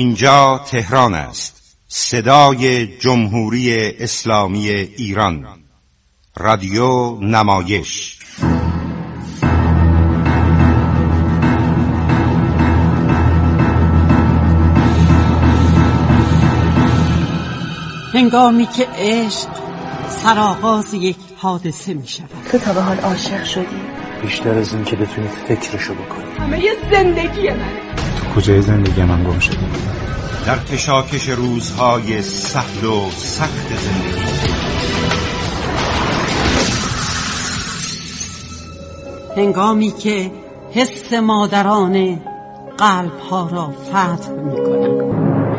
اینجا تهران است، صدای جمهوری اسلامی ایران، رادیو نمایش. هنگامی که عشق سرآغاز یک حادثه می شود. تو تا به حال عاشق شدی؟ بیشتر از این که بتونی فکرشو بکنی. همه یه زندگی منه. تو کجای زندگی من گم شدی؟ در کشاکش روزهای سهل و سخت زندگی. هنگامی که حس مادرانه قلب‌ها را فتح می‌کند.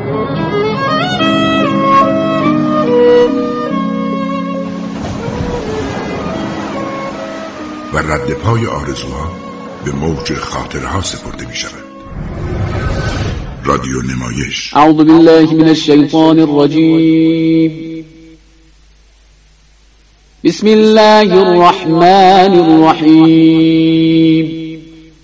و رد پای آرزوها به موج خاطرها سپرده می شود. رادیو نمایش. اعوذ بالله من الشیطان الرجیم. بسم الله الرحمن الرحیم.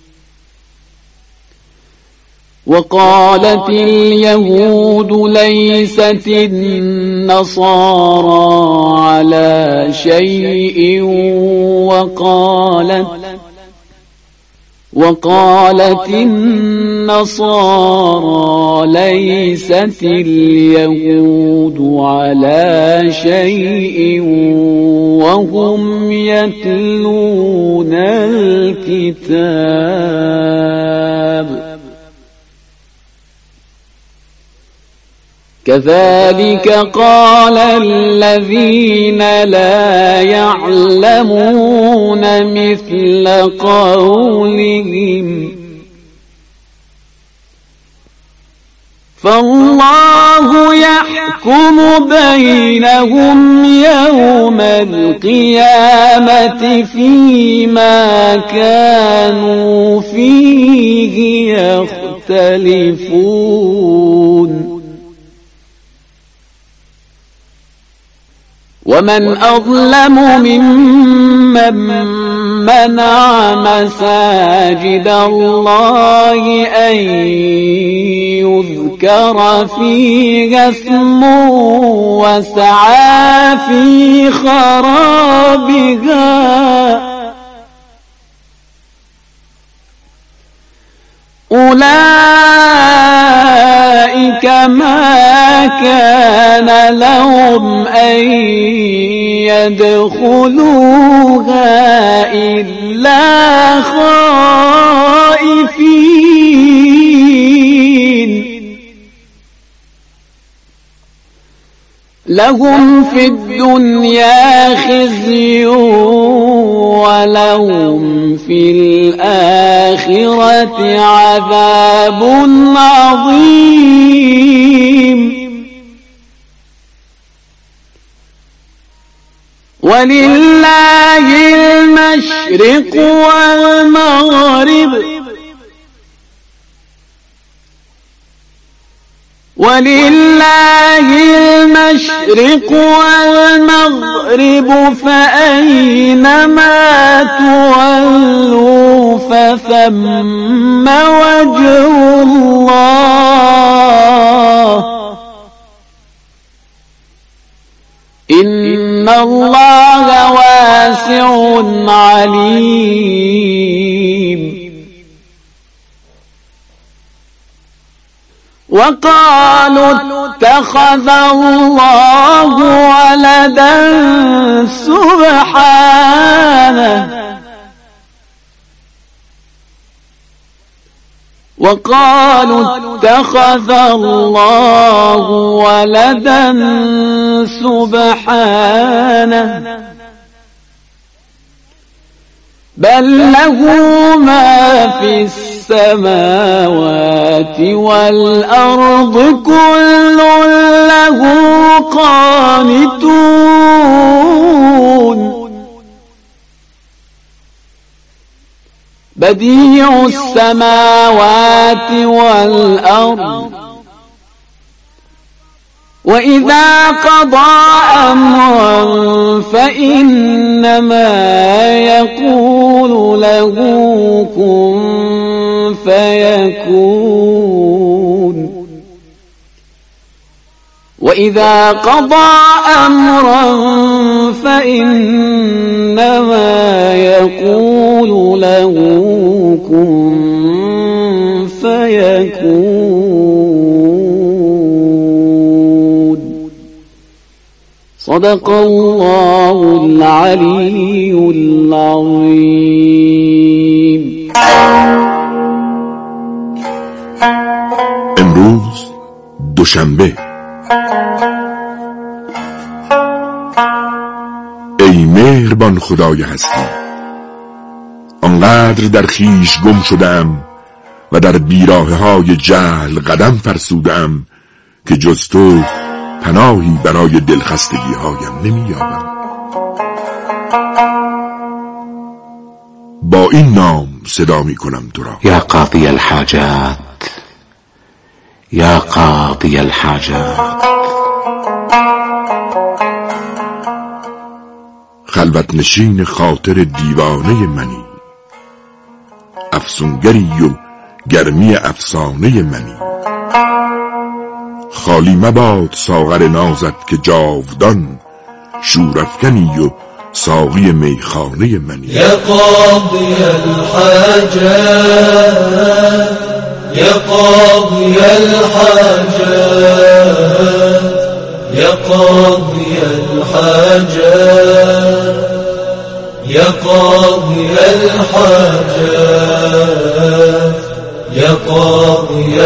وقالت اليهود ليست النصارى على شيء وقالت النصارى ليست اليهود على شيء وهم يتلون الكتاب كذلك قال الذين لا يعلمون مثل قولهم فالله يحكم بينهم يوم القيامة فيما كانوا فيه يختلفون ومن أظلم ممن منع مساجد الله أن يذكر فيها اسمه وسعى في خرابها أولئك ما كان لهم أن يدخلوها إلا خائفين لهم في الدنيا خزي ولهم في الآخرة عذاب عظيم ولله المشرق والمغرب فأينما تولوا فثم وجه الله إن الله واسع عليم وقالوا اتخذ الله ولدا سبحانه بل له ما في السماوات والأرض كل له قانتون بديع السماوات والأرض وإذا قضى أمرا فإنما يقول له كن فيكون وإذا قضى أمرا فإنما يقول له كن فيكون. صدق الله العلي العظيم. امروز دوشنبه. ای مهربان خدای هستی، آنقدر در خیش گم شدم و در بیراهه‌های جهل قدم فرسودم که جز تو پناهی برای دلخستگی‌هایم نمی‌یابم. با این نام صدا می‌کنم تو را: یا قاضی الحاجات، یا قاضی الحاجات. خلوت نشین خاطر دیوانه منی، افسونگری و گرمی افسانه منی. خالی مباد ساغر نازت که جاودان شورافکنی و ساقی میخانه منی. یا قاضی الحاجات، یا قاضی الحاجات، یا قاضی الحاجات، یا قاضی الحاجات، یا قاضی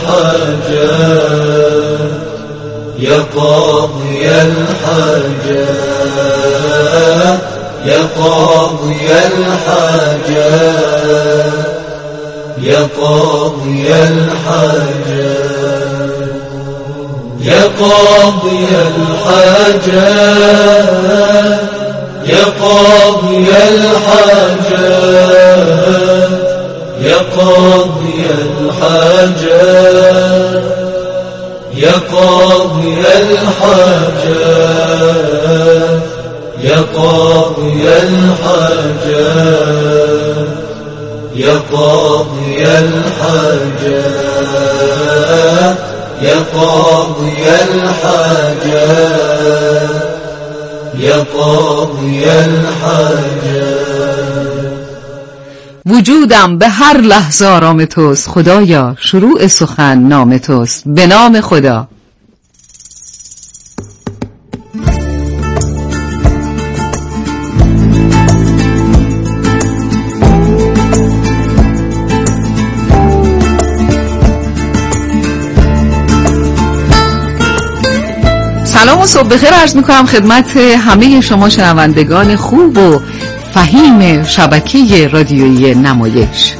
الحاجات، یا قاضی الحاجات، یا قاضی الحاجات، یا قاضی الحاجات، یا قاضی الحاجات، یا قاضی الحاجات، یا قاضی الحاجات، یا قاضی الحاجات، یا قاضی الحاجات، یا قاضی الحاجات، یا قاضی الحاجات، یا قاضی الحاجات. وجودم به هر لحظه آرام توست خدایا، شروع سخن نام توست، به نام خدا. سلام و صبح بخیر عرض میکنم خدمت همه شما شنوندگان خوب و فهیم شبکه رادیویی نمایش.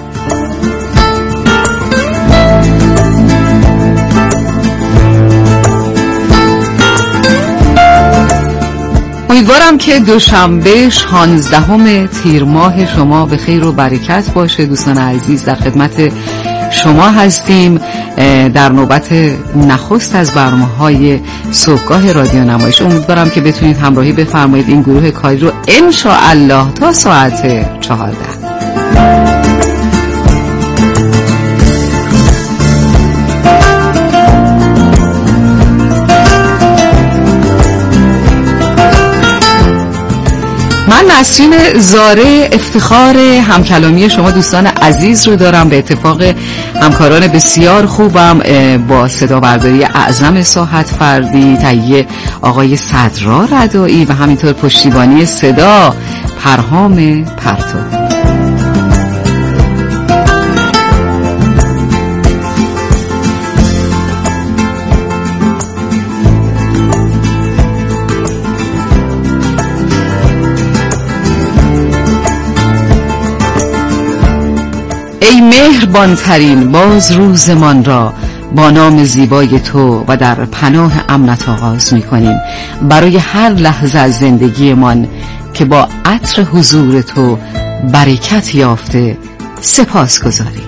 امیدوارم که دوشنبه 16 تیر ماه شما به خیر و برکت باشه. دوستان عزیز، در خدمت شما هستیم در نوبت نخست از برنامه‌های صبحگاه رادیو نمایش. امیدوارم که بتونید همراهی بفرمایید این گروه کاری رو انشاءالله تا ساعت 14. من نسرین زاره افتخار همکلامی شما دوستان عزیز رو دارم. به اتفاق همکاران بسیار خوبم با صدا برداری اعظم ساحت فردی، تهیه آقای صدرا ردایی و همینطور پشتیبانی صدا پرهام پرتو. ای مهربان ترین باز روزمان را با نام زیبای تو و در پناه امنت آغاز می کنیم. برای هر لحظه از زندگیمان که با عطر حضور تو برکت یافته سپاس گذاریم.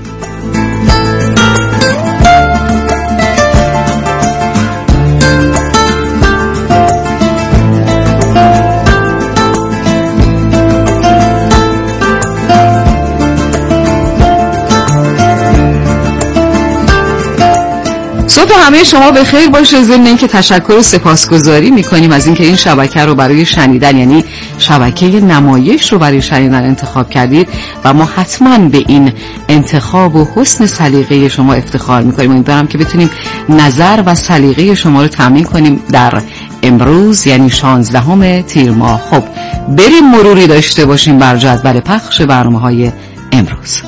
صبح همه شما به خیر باشه. ضمن اینکه تشکر و سپاسگزاری میکنیم از اینکه این شبکه رو برای شنیدن، یعنی شبکه نمایش رو برای شنیدن انتخاب کردید و ما حتما به این انتخاب و حسن سلیقه شما افتخار میکنیم. امیدوارم که بتونیم نظر و سلیقه شما رو تامین کنیم در امروز، یعنی 16 تیر ماه. خب بریم مروری داشته باشیم بر جدول پخش برنامه‌های امروز.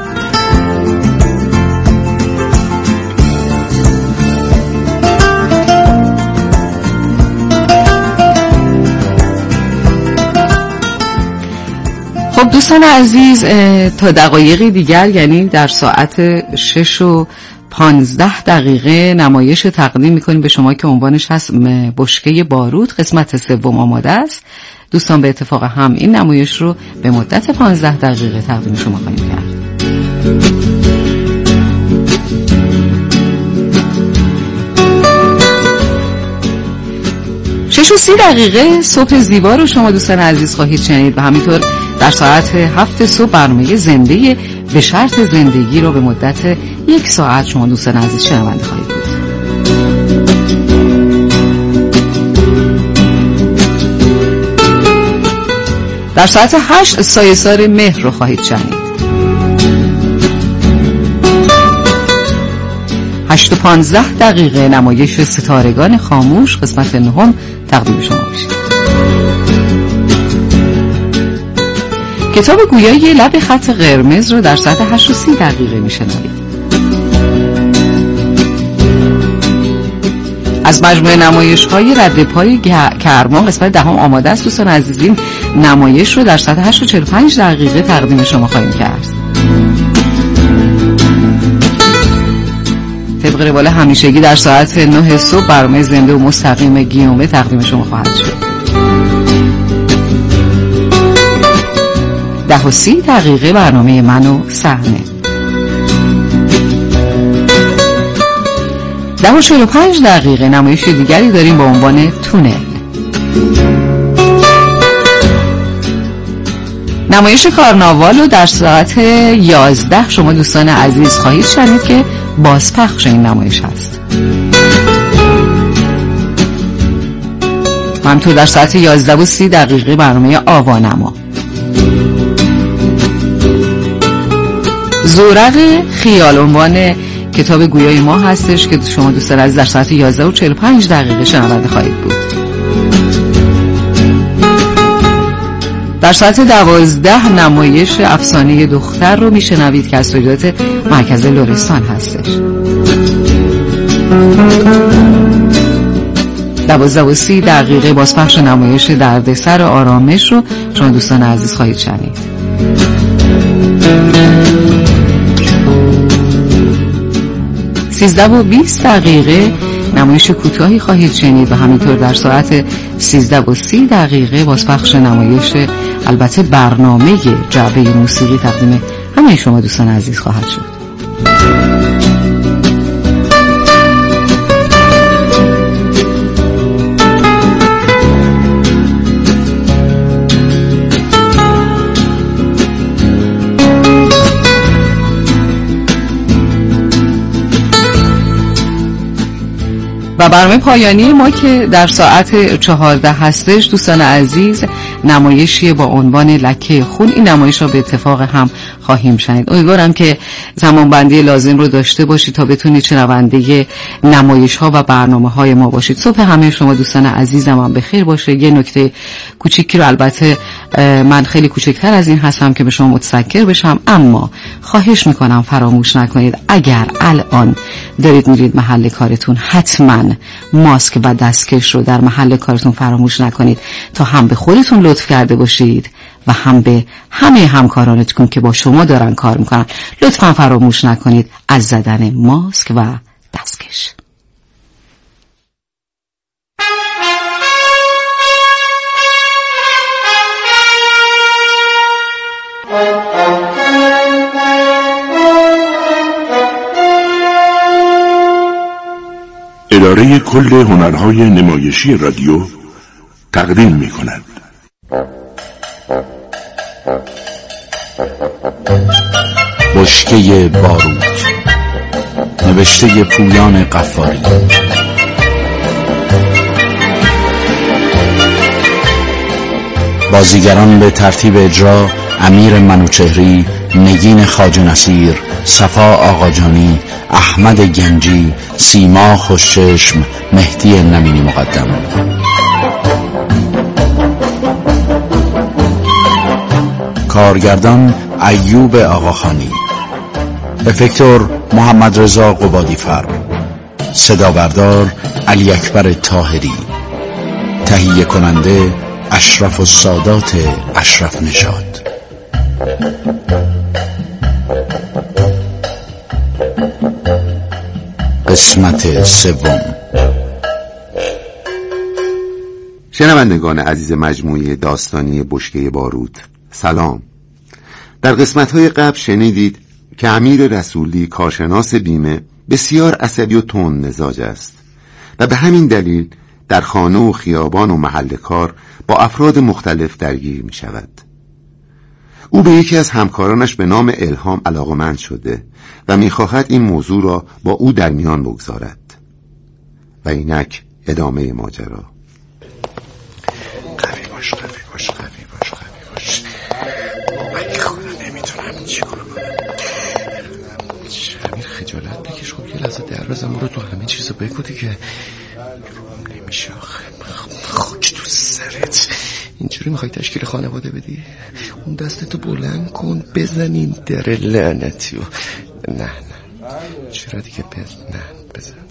خب دوستان عزیز، تا دقایقی دیگر، یعنی در ساعت 6:15 نمایش تقدیم میکنیم به شما که عنوانش هست بشکه بارود، قسمت سوم آماده است. دوستان به اتفاق هم این نمایش رو به مدت 15 دقیقه تقدیم شما خواهیم کرد. 6:30 صبح زیبا رو شما دوستان عزیز خواهید شنید و همینطور در ساعت 7 صبح برنامه زنده به شرط زندگی رو به مدت 1 ساعت شما دوستان عزیز شنونده خواهید بود. در ساعت 8 سایه‌سار مهر رو خواهید شنید. 8:15 نمایش ستارگان خاموش قسمت 9 تقدیم شما میشه. کتاب گویای لب خط قرمز رو در ساعت 8:30 میشنوید. از مجموعه نمایش‌های رد پای کرمان قسمت 10 آماده است. دوستان عزیزین نمایش رو در ساعت 8:45 تقدیم شما خواهیم کرد. طبق روال همیشگی در ساعت 9 صبح برنامه زنده و مستقیم گیومه تقدیم شما خواهد شد. 10:30 برنامه من و صحنه. 10:45 نمایش دیگری داریم با عنوان تونل. نمایش کارناوال رو در ساعت 11 شما دوستان عزیز خواهید شنید که بازپخش این نمایش هست. همینطور در ساعت 11:30 برنامه آوانما. زورق خیال عنوان کتاب گویای ما هستش که شما دوستان عزیز در ساعت 11:45 شنونده خواهید بود. در ساعت 12 نمایش افسانه دختر رو میشنوید که از تولیدات مرکز لرستان هستش. 12:30 بازپخش نمایش دردسر آرامش رو شما دوستان عزیز خواهید شنید. 13:20 نمایش کوتاهی خواهید شنید و همینطور در ساعت 13:30 بازپخش نمایش، البته برنامه جعبه موسیقی تقدیم همه شما دوستان عزیز خواهد شد. و برنامه پایانی ما که در ساعت 14 هستش دوستان عزیز نمایشی با عنوان لکه خون. این نمایش را به اتفاق هم خواهیم شنید. امیدوارم که زمانبندی لازم رو داشته باشید تا بتونید شنونده نمایش ها و برنامه های ما باشید. صبح همه شما دوستان عزیزم هم بخیر باشه. یه نکته کوچیکی رو، البته من خیلی کوچکتر از این هستم که به شما متذکر بشم، اما خواهش میکنم فراموش نکنید اگر الان دارید میرید محل کارتون حتما ماسک و دستکش رو در محل کارتون فراموش نکنید تا هم به خودتون لطف کرده باشید و هم به همه همکارانتون که با شما دارن کار میکنن. لطفا فراموش نکنید از زدن ماسک و دستکش. اداره کل هنرهای نمایشی رادیو تقدیم می کند. بشکه بارود، نوشته پویان غفاری. بازیگران به ترتیب اجرا: امیر منوچهری، نگین خواجه نصیر، صفا آقاجانی، احمد گنجی، سیما خوشچشم، مهدی نمینی مقدم. کارگردان ایوب آقاخانی، افکتور محمد رضا قبادیفر، صدا بردار علی اکبر طاهری، تهیه کننده اشرف السادات اشرف نژاد. قسمت سوم. شنوندگان عزیز مجموعه داستانی بشکه بارود، سلام. در قسمت‌های قبل شنیدید که امیر رسولی کارشناس بیمه بسیار عصبی و تند مزاج است و به همین دلیل در خانه و خیابان و محل کار با افراد مختلف درگیر می شود. او به یکی از همکارانش به نام الهام علاقمند شده و می خواهد این موضوع را با او در میان بگذارد. و اینک ادامه ماجرا. قوی باش قوی باش قوی باش قوی باش. من خدا نمیتونم چی کنم. امیر خجالت بکش، خب یه لحظه در بزن برو تو همه چیزو بگو دیگه. نمیشه آخه، خاک تو سرت. اینجوری میخوای تشکیل خانواده بدی؟ اون دستتو بلند کن بزن این در لعنتیو. نه چرا دیگه نه بزنم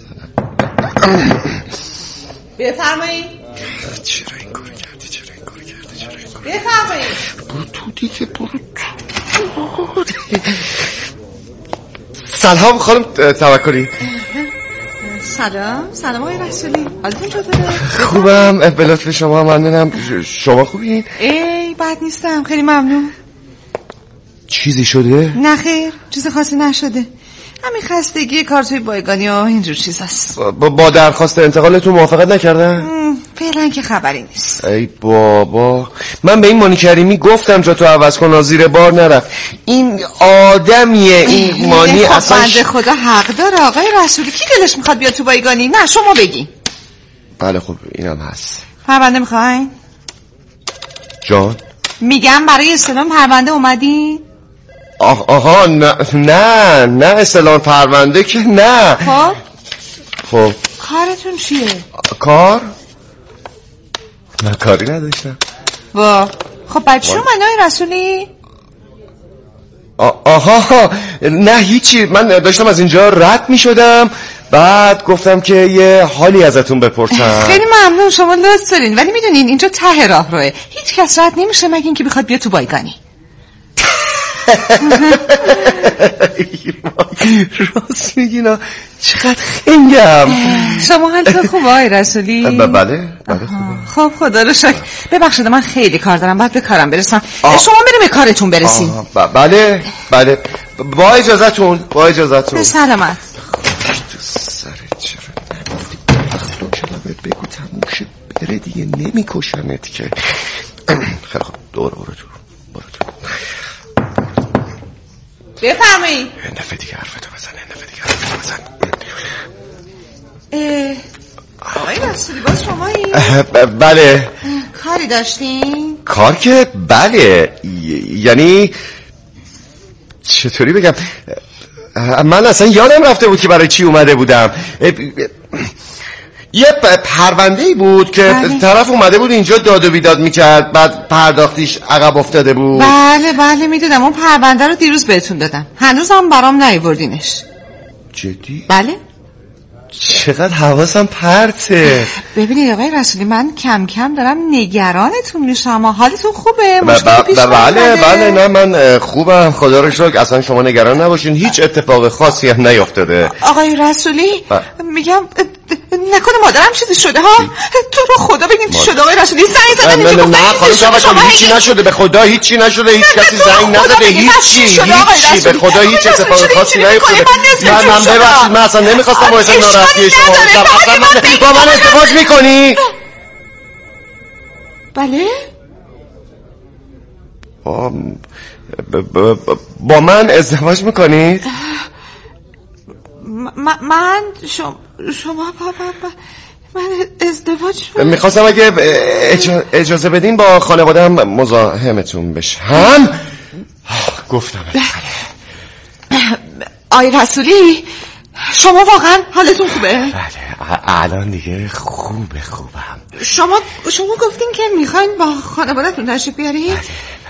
بفرمایید. چرا این کارو کردی؟ بفرمایید. برو تو دیگه، برو تو. سلام خانم توکلی. سلام آقای رسولی، حالتون چطوره؟ خوبم، به لطف شما ممنونم. شما خوبین؟ ای بد نیستم، خیلی ممنون. چیزی شده؟ نه خیر، چیز خاصی نشده، همین خستگی کار توی بایگانی و اینجور چیزاست. با درخواست انتقالتون موافقت نکردن؟ فعلا که خبری نیست. ای بابا، من به این مانی کریمی گفتم جا تو عوض کن، زیر بار نرفت. این آدمیه این مانی. اصلا بنده خدا حق داره آقای رسولی، کی دلش میخواد بیاد تو بایگانی؟ نه شما بگین. بله خب اینم هست. پرونده میخواین؟ جان میگم برای استلام پرونده اومدین؟ آها نه استلام پرونده که نه. خب کارتون چیه؟ کار؟ نه کاری نداشتم. خب بچه شما آقای رسولی؟ آها نه هیچی، من داشتم از اینجا رد می شدم، بعد گفتم که یه حالی ازتون بپرسم. خیلی ممنون، شما لطف دارین، ولی میدونین اینجا ته راه روه، هیچ کس رد نمیشه مگه اینکه بخواد بیاد تو بایگانی. راست میگینا، چقدر خنگم. شما حالتون خوبه آقای رسولی؟ بله خوبه. خب خدا رو شکر. ببخشید من خیلی کار دارم، باید به کارم برسم. شما بریم به کارتون برسیم. بله با اجازتون. به سلامت. تو سرت چرا نمیفتی؟ دو کلمه بگو تموم شه بره دیگه، نمیکشنت که. خیلی خوب برو تو. بفرمایید. نفع دیگه حرفتو بزن. آقای رسولی باز شمایی؟ بله. کاری داشتین؟ کار که بله، یعنی چطوری بگم، من اصلا یادم رفته بود که برای چی اومده بودم. یه پرونده‌ای بود که طرف اومده بود اینجا داد و بیداد میکرد، بعد پرداختیش عقب افتاده بود. بله میدونم، اون پرونده رو دیروز بهتون دادم، هنوزم برام نیاوردینش. جدی؟ بله. چقدر حواسم پرته. ببینید آقای رسولی، من کم کم دارم نگرانتون میشم. حالتون خوبه؟ بله نه من خوبم خدا رو شکر، اصلا شما نگران نباشین، هیچ اتفاق خاصی هم نیفتاده. آقای رسولی میگم نکنه مادرم چیزی شده ها؟ تو رو خدا بگین چی شده آقای رسولی؟ زنگ زدن اینجا گفتن هیچی نشده، به خدا هیچی نشده، هیچ کسی زنگ نزده، هیچی به خدا هیچ اتفاق خاصی نیفتاده. من ببخشید، من اصلا نمیخواستم باعث ناراحتی شما بشم. اصلا با من ازدواج میکنی؟ بله؟ با من ازدواج میکنید؟ من شما من ازدواج میخواستم اگه اجازه بدین با خانواده‌ام مزاحمتون بشم. گفتم آی رسولی، شما واقعا حالتون خوبه؟ بله الان دیگه خوبم. شما گفتین که میخواین با خانواده‌تون تشریف بیارین؟ بله.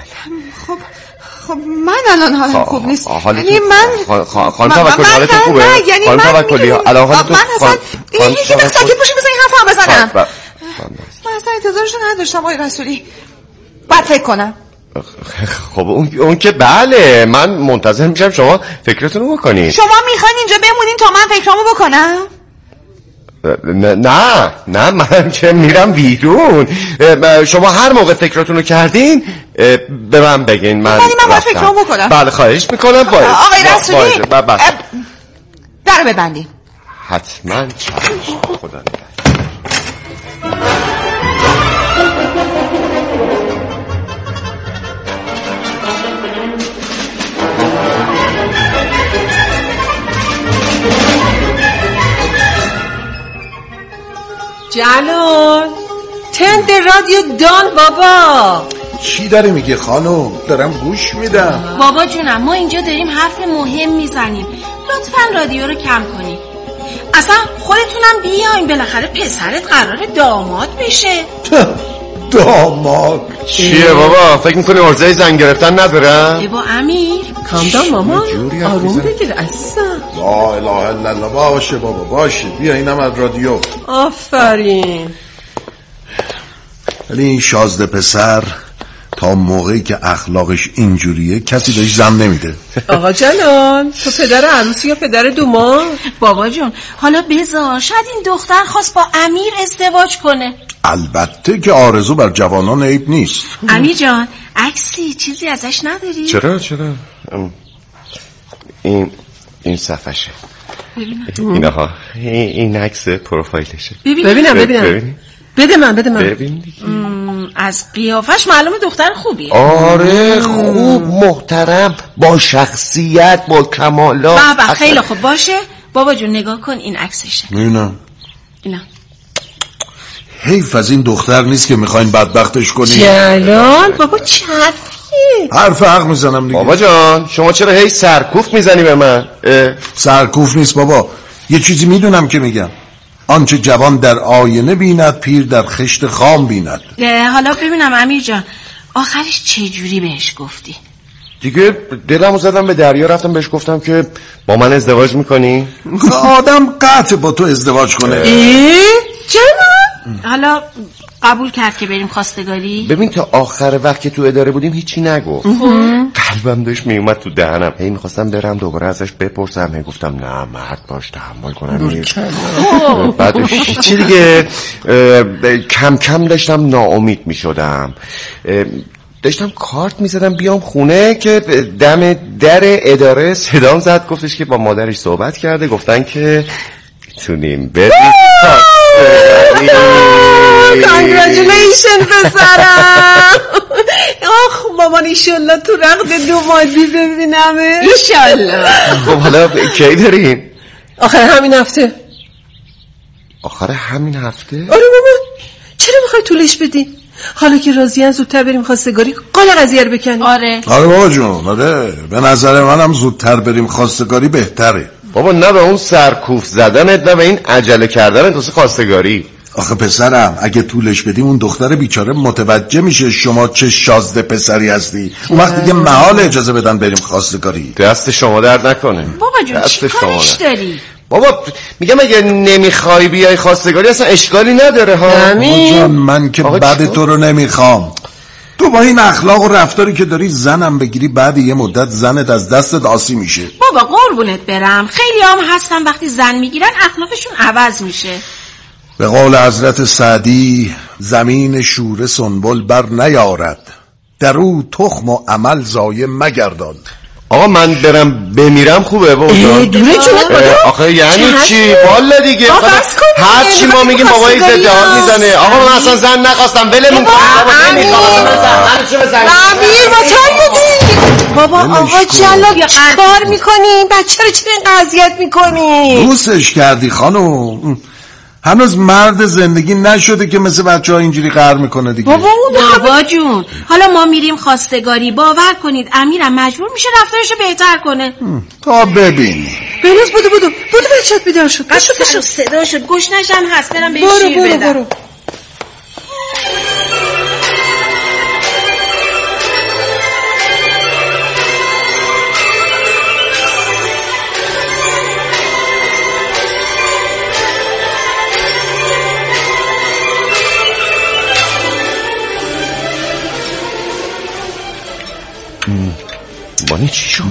خب من الان حالم خوب نیست. یعنی من خانم توکلی حالتون خوبه؟ یعنی خانم توکلی الان حالتون من اصلا یکی دقیقه ساکت باشین بزن این حرف هم بزنم. من اصلا انتظارشو نداشتم آقای رسولی. باید فکر کنم. خب اون که بله، من منتظر میشم شما فکرتون رو بکنید. شما میخواین اینجا بمونین تا من فکرامو بکنم؟ نه من که میرم بیرون. شما هر موقع فکرتون رو کردین به من بگین. من باید فکرامو بکنم. بله خواهش میکنم. آقای رسولی در ببندین. حتما. خدا نگهدار. جلال تند رادیو دان بابا. چی داری میگه خانم؟ دارم گوش میدم. بابا جونم ما اینجا داریم حرف مهم میزنیم، لطفا رادیو رو کم کنی. اصلا خودتونم بیاین، بالاخره پسرت قراره داماد بشه. داماد چیه بابا؟ فکر میکنی عرضه زن گرفتن ندارم؟ با امیر کامدان مامان آروم بگیر اصلا. لا اله الا الله. باشه بابا باشه، بیا اینم از رادیو. آفرین. ولی این شازده پسر تا موقعی که اخلاقش اینجوریه کسی بهش زن نمیده. آقا جلال تو پدر عروسی یا پدر دوما؟ بابا جون حالا بذار، شاید این دختر خواست با امیر ازدواج کنه. البته که آرزو بر جوانان عیب نیست. امیر جان عکسی چیزی ازش نداری؟ چرا این صفحشه. اینها این عکس پروفایلشه. ببینم. بده من ببین دیگه. از قیافش معلومه دختر خوبیه. آره خوب، محترم، با شخصیت، با کمالات. بابا خیلی خوب باشه. بابا جون نگاه کن این عکسشه. اینا حیف از این دختر نیست که میخواین بدبختش کنی. جلال بابا چه حرف حق میزنم دیگه. بابا جان شما چرا هی سرکوف میزنی به من؟ سرکوف نیست بابا، یه چیزی میدونم که میگم. آنچه جوان در آینه بیند پیر در خشت خام بیند. حالا ببینم امیر جان آخرش چه جوری بهش گفتی؟ دیگه دلمو زدم به دریا، رفتم بهش گفتم که با من ازدواج میکنی؟ آدم قطع با تو ازدواج کنه. چرا؟ حالا قبول کرد که بریم خواستگاری؟ ببین تا آخر وقت که تو اداره بودیم هیچی نگفت. قلبم داشت میومد تو دهنم، هی میخواستم برم دوباره ازش بپرسم، هی گفتم نه مرد باش تحمل کنم. بعد چی دیگه کم کم داشتم ناامید میشدم. داشتم کارت میزدم بیام خونه که دم در اداره صدام زد، گفتش که با مادرش صحبت کرده، گفتن که میتونیم بریم. کانگراجولیشن پسرم. آخ مامان ایشالله تو رقد دومادی ببینمه. ایشالله. خب حالا کی دارین؟ آخر همین هفته. آخر همین هفته؟ آره مامان چرا میخوای طولش بدی؟ حالا که راضی‌ان زودتر بریم خواستگاری قال قضیه رو بکنیم. آره بابا جون آره، به نظر منم زودتر بریم خواستگاری بهتره. بابا نه به اون سرکوف زدنت نه به این عجله کردنت واسه خواستگاری. آخه پسرم اگه طولش بدیم اون دختر بیچاره متوجه میشه شما چه شازده پسری هستی، اون وقت دیگه محال اجازه بدن بریم خواستگاری. دست شما درد نکنه. بابا جون چی کارش داری؟ بابا میگم اگه نمیخوای بیای خواستگاری اصلا اشکالی نداره ها. جان من که بعد تو رو نمیخوام. تو با این اخلاق و رفتاری که داری زنم بگیری بعد یه مدت زنت از دستت آسی میشه. بابا قربونت برم، خیلی هم هستن وقتی زن میگیرن اخلاقشون عوض میشه. به قول حضرت سعدی زمین شوره سنبل بر نیارد، در او تخم و عمل ضایع مگردان. آقا من برم بمیرم خوبه بابا جان؟ دوره جونت آخه یعنی چی؟ والا دیگه هر چی ما میگیم بابای زدهات میزنه. آقا من اصلا زن نخواستم ولمون کن. امیر با چند بابا آقا جلاد چیکار میکنی؟ بچه رو چرا این اذیت میکنی؟ دوستش کردی خانم. هنوز مرد زندگی نشده که مثل بچه ها اینجوری قهر میکنه دیگه. بابا جون حالا ما میریم خواستگاری، باور کنید امیرم مجبور میشه رفتارشو بهتر کنه. تا ببین بنوز بودو بچه‌ت بیدار شد. بچه صدا شد گشنشم هست، برم بهش شیر بدم. برو. بانی چی شد؟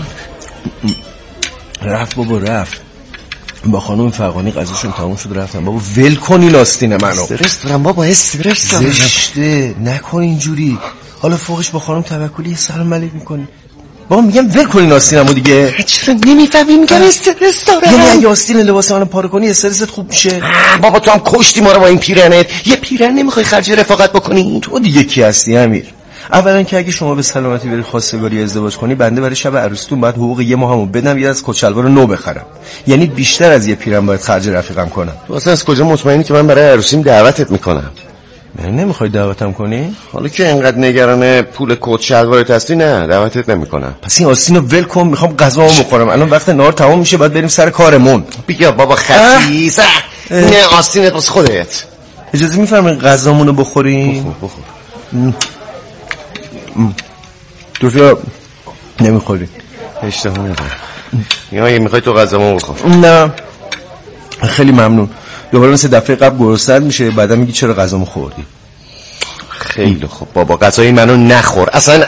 رفت بابا رفت. با خانم فرقانی قضیهشون تموم شد رفتم. بابا ول کنی لاستین منو. استرس دارم بابا، استرس دارم. زشته نکن اینجوری. حالا فوقش با خانم توکلی سلام علیک میکنی. بابا میگم ول کنی لاستینمو دیگه. چرا نمیفهمی؟ میگم استرس دارم. یعنی اگه آستین لباس منو پاره کنی استرست خوب میشه؟ بابا تو هم کشتی ما رو با این پیرنت. یه پیرن نمیخوای خرج رفاقت بکنی؟ تو دیگه کی هستی امیر؟ اولا که اگه شما به سلامتی بری خواستگاری ازدواج کنی، بنده برای شب عروسیتون باید حقوق یه ماهمو بدم، یه از کچلوار نو بخرم. یعنی بیشتر از یه پیرم باید خرج رفیقم کنم. تو اصلا از کجا مطمئنی که من برای عروسیم دعوتت میکنم؟ من نمیخوای دعوتم کنی؟ حالا که انقدر نگران پول کچلوارت هستی نه دعوتت نمیکنم. پس این آستینو ول کن، میخوام غذامو بخورم. الان وقت نهار تمام میشه، باید بریم سر کارمون. بیا بابا خسیس. نه آستینت واسه خودت. اجازه میفرمایید غذامونو بخوریم؟ بخور. تو نمیخوری؟ اشتها ندارم. یا میخوای تو غذامو بخور؟ نه خیلی ممنون. دوباره مثل دفعه قبل گرسنه‌ت میشه، بعدا میگی چرا غذامو خوردی. خیلی خوب بابا، غذای منو نخور اصلا.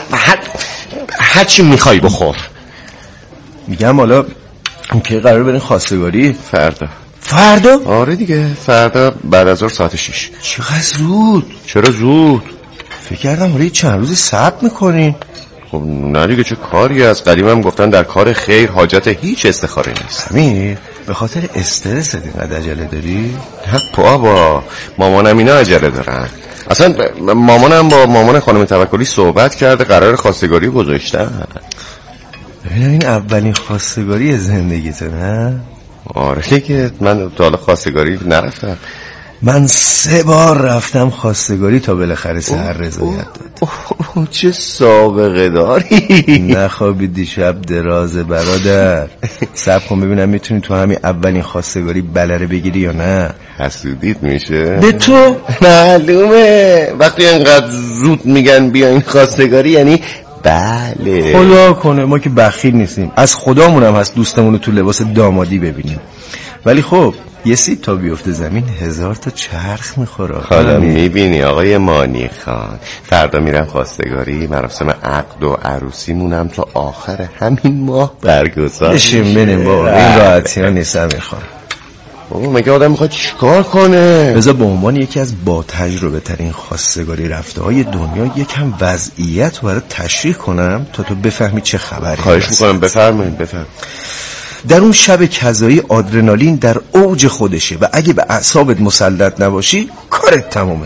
هر چی میخوای بخور. میگم حالا کی قراره برین خواستگاری؟ فردا؟ آره دیگه فردا بعد از 6. چقدر زود؟ چرا زود؟ فکر کردم حالا چند روزی صبر میکنین. خب نه دیگه، چه کاری؟ از قدیم هم گفتن در کار خیر حاجت هیچ استخاره نیست. امیر به خاطر استرس اینقدر عجله داری؟ نه بابا، مامانم اینا عجله دارن. اصلا مامانم با مامان خانم توکلی صحبت کرده، قرار خواستگاری گذاشتن. ببینم این اولین خواستگاری زندگیته نه؟ آره دیگه، من تا حالا خواستگاری نرفتم. من 3 بار رفتم خواستگاری تا بالاخره سحر رضایت داد. چه سابقه داری. نخوابید دیشب درازه برادر. صبر کن ببینم میتونی تو همین اولین خواستگاری بلره بگیری یا نه. حسودیت میشه به تو؟ معلومه وقتی انقدر زود میگن بیاین خواستگاری یعنی بله. خدا کنه ما که بخیل نیستیم، از خدامونم هست دوستمونو تو لباس دامادی ببینیم. ولی خب یه سیب تا بیفته زمین 1000 تا چرخ میخوره. حالا میبینی آقای مانی خان، فردا میرم خواستگاری، مراسم عقد و عروسیمونم تا آخر همین ماه برگزار میشه. بشین بابا، این راحتی ها نیست امیر خان. بابا مگه آدم میخواد چیکار کنه؟ بذار به عنوان یکی از با تجربه ترین خواستگاری رفته های دنیا یکم وضعیت رو برات تشریح کنم تا تو بفهمی چه خبری. خواهش میکنم بفرمایید. در اون شب کذایی آدرنالین در اوج خودشه و اگه به اعصابت مسلط نباشی کارت تمومه.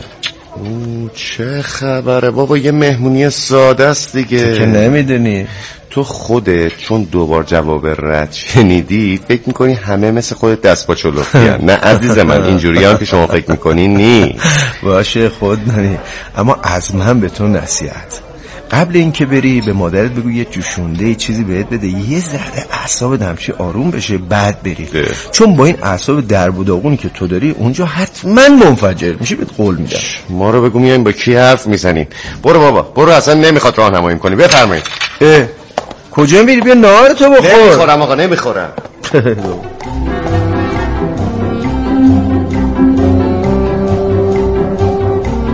چه خبره بابا؟ یه مهمونی ساده است دیگه. که نمیدونی تو خودت چون 2 بار جواب رد شنیدی فکر میکنی همه مثل خودت دست با چلوفیان. نه عزیز من، اینجوری هم که شما فکر میکنی نی. باشه خود ننی، اما از من به تو نصیحت، قبل اینکه بری به مادرت بگو یه جوشونده چیزی بهت بده، یه ذره اعصابت همچی آروم بشه بعد بری. چون با این اعصاب درب و داغونی که تو داری اونجا حتما منفجر میشه. بهت قول میدم. ما رو بگو میایم با کی حرف میزنیم. برو بابا برو، اصلا نمیخواد راهنمایی کنی. بفرمایید. کجا میری؟ بیا نهار تو بخور. نمیخورم آقا، نمیخورم.